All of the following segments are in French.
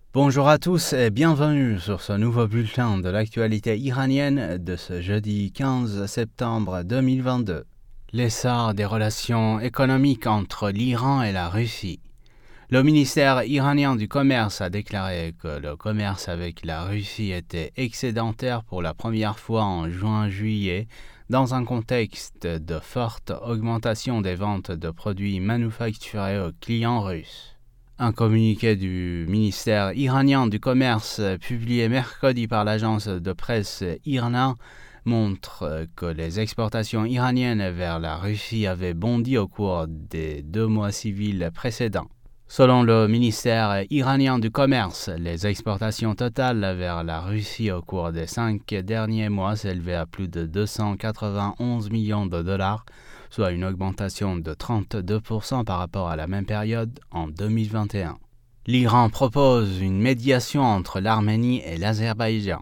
Bonjour à tous et bienvenue sur ce nouveau bulletin de l'actualité iranienne de ce jeudi 15 septembre 2022. L'essor des relations économiques entre l'Iran et la Russie. Le ministère iranien du Commerce a déclaré que le commerce avec la Russie était excédentaire pour la première fois en juin-juillet dans un contexte de forte augmentation des ventes de produits manufacturés aux clients russes. Un communiqué du ministère iranien du Commerce publié mercredi par l'agence de presse IRNA montre que les exportations iraniennes vers la Russie avaient bondi au cours des 2 mois civils précédents. Selon le ministère iranien du Commerce, les exportations totales vers la Russie au cours des 5 derniers mois s'élevaient à plus de 291 millions de dollars, soit une augmentation de 32% par rapport à la même période en 2021. L'Iran propose une médiation entre l'Arménie et l'Azerbaïdjan.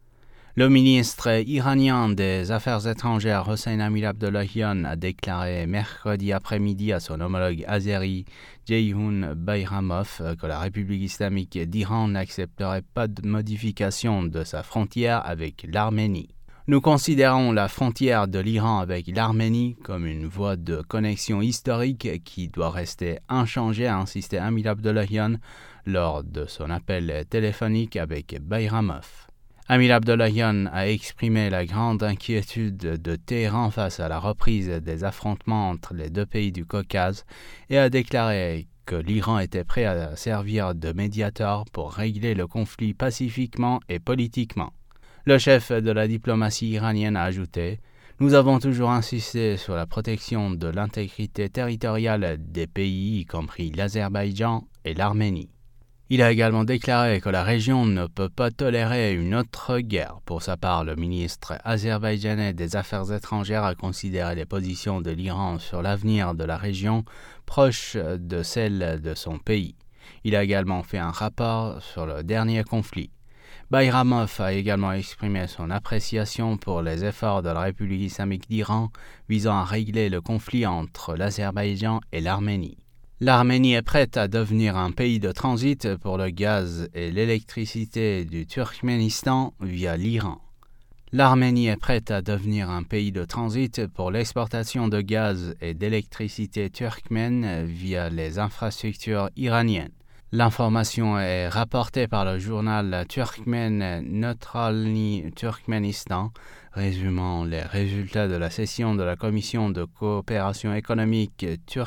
Le ministre iranien des Affaires étrangères Hossein Amir-Abdollahian a déclaré mercredi après-midi à son homologue azéri Ceyhun Bayramov que la République islamique d'Iran n'accepterait pas de modification de sa frontière avec l'Arménie. Nous considérons la frontière de l'Iran avec l'Arménie comme une voie de connexion historique qui doit rester inchangée, a insisté Amir-Abdollahian lors de son appel téléphonique avec Bayramov. Amir-Abdollahian a exprimé la grande inquiétude de Téhéran face à la reprise des affrontements entre les deux pays du Caucase et a déclaré que l'Iran était prêt à servir de médiateur pour régler le conflit pacifiquement et politiquement. Le chef de la diplomatie iranienne a ajouté « Nous avons toujours insisté sur la protection de l'intégrité territoriale des pays, y compris l'Azerbaïdjan et l'Arménie. » Il a également déclaré que la région ne peut pas tolérer une autre guerre. Pour sa part, le ministre azerbaïdjanais des Affaires étrangères a considéré les positions de l'Iran sur l'avenir de la région proches de celles de son pays. Il a également fait un rapport sur le dernier conflit. Bayramov a également exprimé son appréciation pour les efforts de la République islamique d'Iran visant à régler le conflit entre l'Azerbaïdjan et l'Arménie. L'Arménie est prête à devenir un pays de transit pour le gaz et l'électricité du Turkménistan via l'Iran. L'Arménie est prête à devenir un pays de transit pour l'exportation de gaz et d'électricité turkmène via les infrastructures iraniennes. L'information est rapportée par le journal turkmène Neutralny Turkménistan, résumant les résultats de la session de la Commission de coopération économique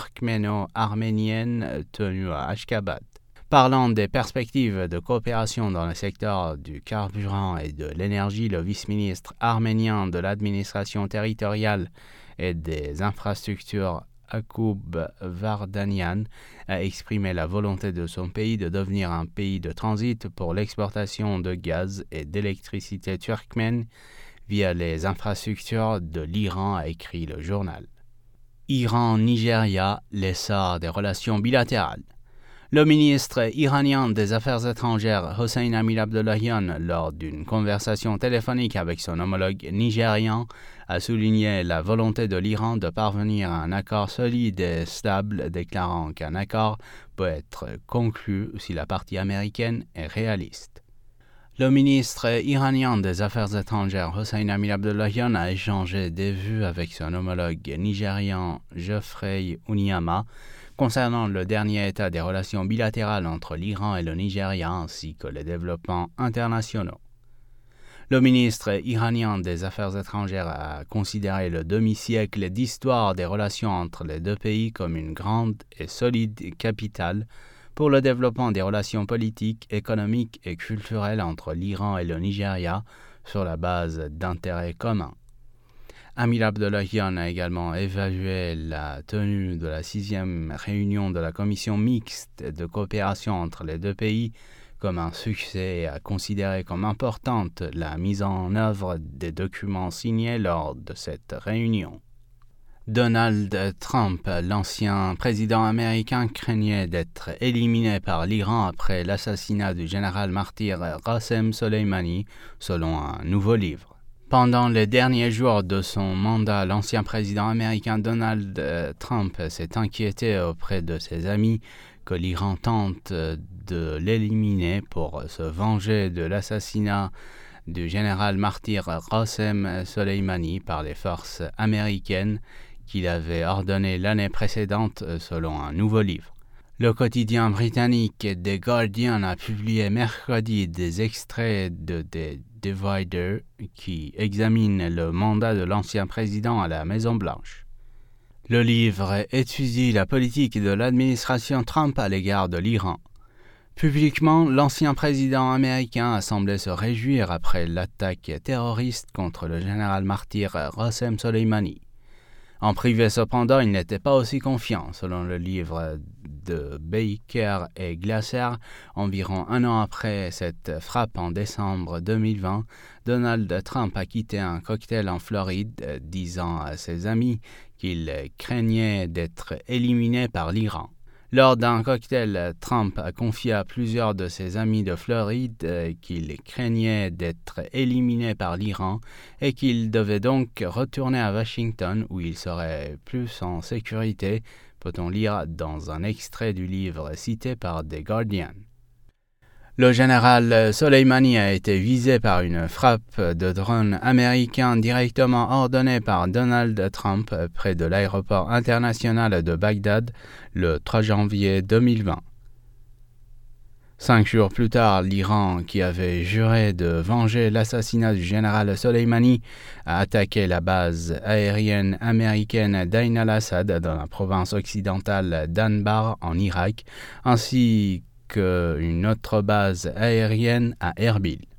turkméno-arménienne tenue à Ashgabat. Parlant des perspectives de coopération dans le secteur du carburant et de l'énergie, le vice-ministre arménien de l'administration territoriale et des infrastructures Akoub Vardanian a exprimé la volonté de son pays de devenir un pays de transit pour l'exportation de gaz et d'électricité turkmène via les infrastructures de l'Iran, a écrit le journal. Iran-Nigeria, l'essor des relations bilatérales. Le ministre iranien des Affaires étrangères Hossein Amir-Abdollahian, lors d'une conversation téléphonique avec son homologue nigérian, a souligné la volonté de l'Iran de parvenir à un accord solide et stable, déclarant qu'un accord peut être conclu si la partie américaine est réaliste. Le ministre iranien des Affaires étrangères Hossein Amir-Abdollahian a échangé des vues avec son homologue nigérian Geoffrey Unyama concernant le dernier état des relations bilatérales entre l'Iran et le Nigeria ainsi que les développements internationaux. Le ministre iranien des Affaires étrangères a considéré le demi-siècle d'histoire des relations entre les deux pays comme une grande et solide capitale pour le développement des relations politiques, économiques et culturelles entre l'Iran et le Nigeria sur la base d'intérêts communs. Amir-Abdollahian a également évalué la tenue de la 6e réunion de la commission mixte de coopération entre les deux pays comme un succès et a considéré comme importante la mise en œuvre des documents signés lors de cette réunion. Donald Trump, l'ancien président américain, craignait d'être éliminé par l'Iran après l'assassinat du général martyr Qassem Soleimani, selon un nouveau livre. Pendant les derniers jours de son mandat, l'ancien président américain Donald Trump s'est inquiété auprès de ses amis que l'Iran tente de l'éliminer pour se venger de l'assassinat du général martyr Qassem Soleimani par les forces américaines qu'il avait ordonné l'année précédente selon un nouveau livre. Le quotidien britannique The Guardian a publié mercredi des extraits de The Divider qui examinent le mandat de l'ancien président à la Maison-Blanche. Le livre étudie la politique de l'administration Trump à l'égard de l'Iran. Publiquement, l'ancien président américain a semblé se réjouir après l'attaque terroriste contre le général martyr Qassem Soleimani. En privé cependant, il n'était pas aussi confiant. Selon le livre de Baker et Glaser, environ un an après cette frappe en décembre 2020, Donald Trump a quitté un cocktail en Floride, disant à ses amis qu'il craignait d'être éliminé par l'Iran. Lors d'un cocktail, Trump a confié à plusieurs de ses amis de Floride qu'il craignait d'être éliminé par l'Iran et qu'il devait donc retourner à Washington où il serait plus en sécurité, peut-on lire dans un extrait du livre cité par The Guardian. Le général Soleimani a été visé par une frappe de drone américain directement ordonnée par Donald Trump près de l'aéroport international de Bagdad le 3 janvier 2020. 5 jours plus tard, l'Iran, qui avait juré de venger l'assassinat du général Soleimani, a attaqué la base aérienne américaine d'Ain al-Assad dans la province occidentale d'Anbar en Irak, ainsi qu'une autre base aérienne à Erbil.